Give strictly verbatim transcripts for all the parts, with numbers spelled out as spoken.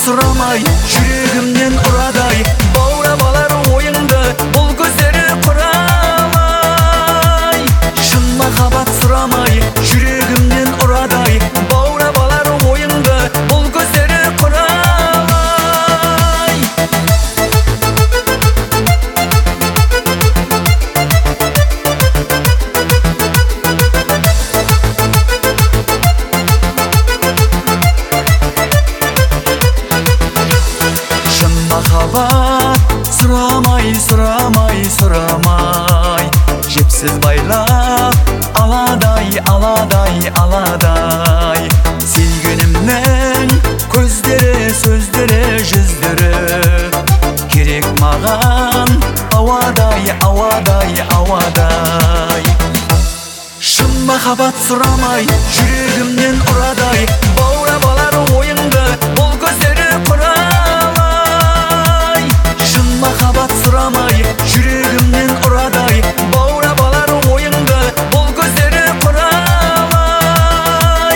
сұрамай, жүрегімнен ұрадай баурап алар ойыңды, бұл көздері құралай. Шын махаббат сұрамай, жүрегімнен ұрадай баурап алар ойыңды, бұл көздері құралай. Шын махаббат сұрамай, сұрамай, сұрамай, жепсіз байлап аладай, аладай, аладай. Сүйгенімнің көздері, сөздері, жүздері керек маған ауадай, ауадай, ауадай. Шын махаббат сұрамай, жүрегімнен ұрадай баурап алар ойыңды, бұл көздері құралай. Шын махаббат сұрамай, жүрегімнен ұрадай баурап алар ойыңды, бұл көздері құралай.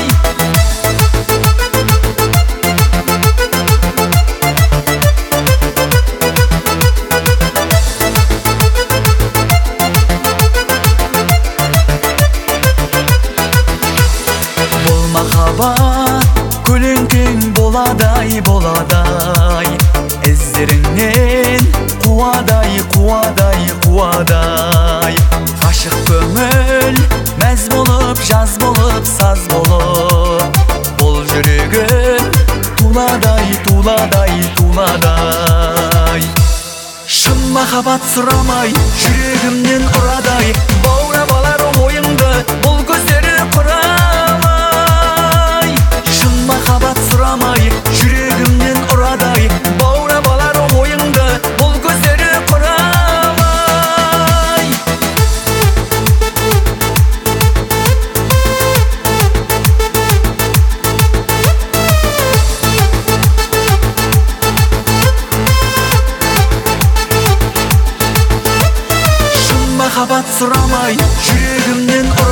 Бұл махаббат көлеңкең боладай, боладай, іздеріңнен қуадай, қуадай, қуадай. Ғашық көңіл мәз болып, жаз болып, саз болып, бұл жүрегім туладай, туладай, туладай. Шын махаббат сұрамай, жүрегімнен ұрадай баурап алар ойыңды, бұл көздері құралай. Шын махаббат сұрамай, жүрегімнен ұрадай баурап алар ойыңды, бұл көздері құралай. Шын махаббат сұрамай, жүрегімнен